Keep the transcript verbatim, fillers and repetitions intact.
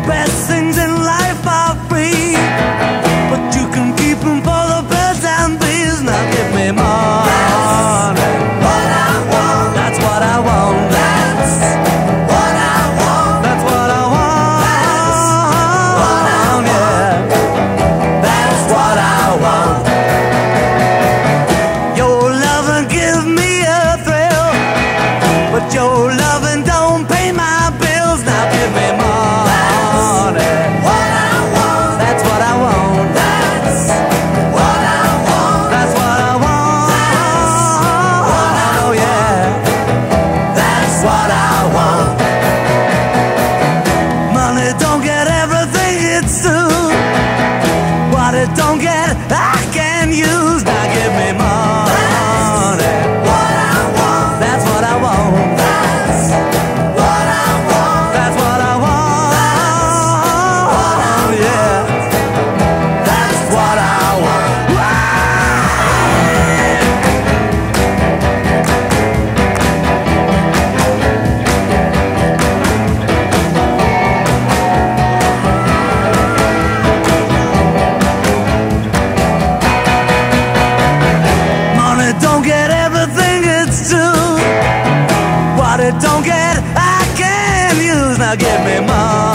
best things in life are free, but you can keep them for the birds and bees. Now give me more. What I want. That's what I want. That's what I want. That's what I want. That's what I want. Yeah. That's what I want. Your loving gives me a thrill, but your loving don't pay my bills. Now give me more. That's what I want. That's what I want. That's what I want. That's what I want. That's what I want. Oh yeah. That's what I want. Money don't get everything it's due. What it don't get, I can use. Now give me more. That's what I want. That's what I want. That's what I want. That's what I want. Oh yeah. That's what I want. Money don't get everything it's due. What it don't get, I can use. Now give me more.